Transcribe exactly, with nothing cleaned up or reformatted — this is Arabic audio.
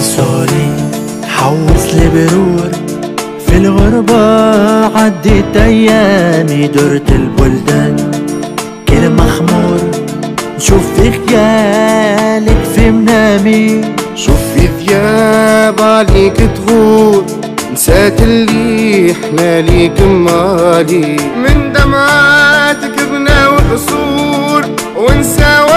سوري حوص لي برور في الغربة، عديت أيامي درت البلدان كل مخمور، نشوف في خيالك في منامي، شوف في ذياب عليك تغور، نسات اللي احنا ليك مالي، من دمعاتك بناوي قصور ونساوي